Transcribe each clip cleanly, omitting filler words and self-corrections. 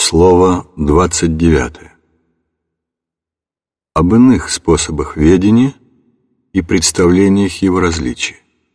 Слово 29. Об иных способах ведения и представлениях его различия.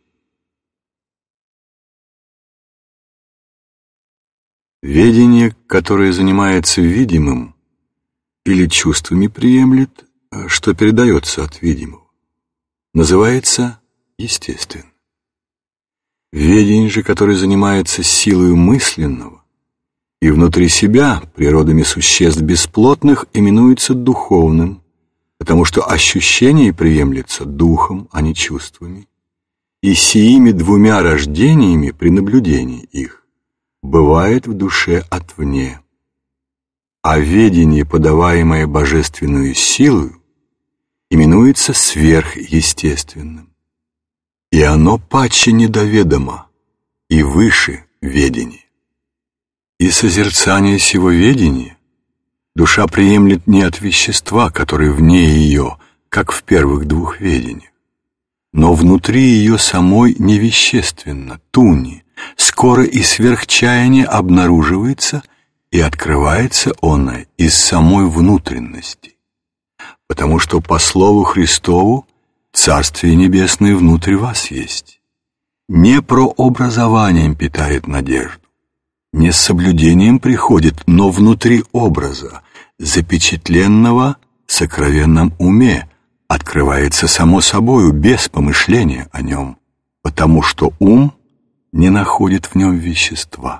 Ведение, которое занимается видимым или чувствами приемлет, что передается от видимого, называется естественным. Ведение же, которое занимается силой мысленного и внутри себя природами существ бесплотных, именуется духовным, потому что ощущение приемлется духом, а не чувствами, и сиими двумя рождениями при наблюдении их бывает в душе отвне. А ведение, подаваемое божественную силою, именуется сверхъестественным, и оно паче недоведомо и выше ведения. И созерцание сего ведения душа приемлет не от вещества, которое вне ее, как в первых двух ведениях, но внутри ее самой невещественно, туни, скоро и сверхчаяние обнаруживается и открывается оно из самой внутренности, потому что по слову Христову Царствие Небесное внутри вас есть. Не прообразованием питает надежду, не с соблюдением приходит, но внутри образа, запечатленного в сокровенном уме, открывается само собою без помышления о нем, потому что ум не находит в нем вещества.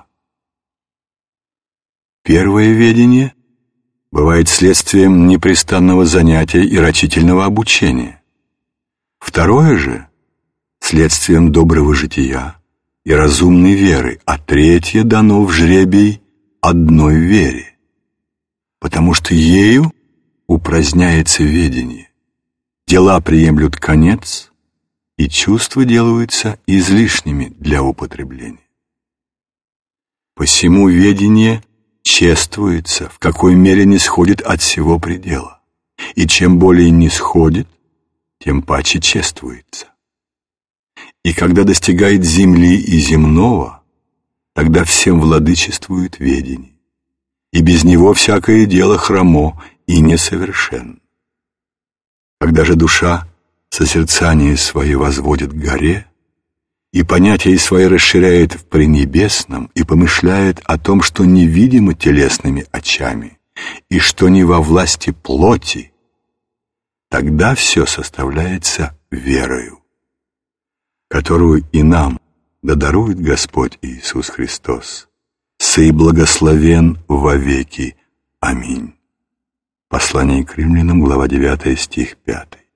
Первое ведение бывает следствием непрестанного занятия и рачительного обучения. Второе же — следствием доброго жития и разумной веры, а третье дано в жребий одной вере, потому что ею упраздняется ведение, дела приемлют конец, и чувства делаются излишними для употребления. Посему ведение чествуется, в какой мере не сходит от сего предела, и чем более не сходит, тем паче чествуется. И когда достигает земли и земного, тогда всем владычествует ведение, и без него всякое дело хромо и несовершенно. Когда же душа созерцание свои возводит к горе, и понятия свои расширяет в пренебесном, и помышляет о том, что невидимо телесными очами, и что не во власти плоти, тогда все составляется верою, которую и нам да дарует Господь Иисус Христос, сей благословен вовеки. Аминь. Послание к Римлянам, глава 9, стих 5.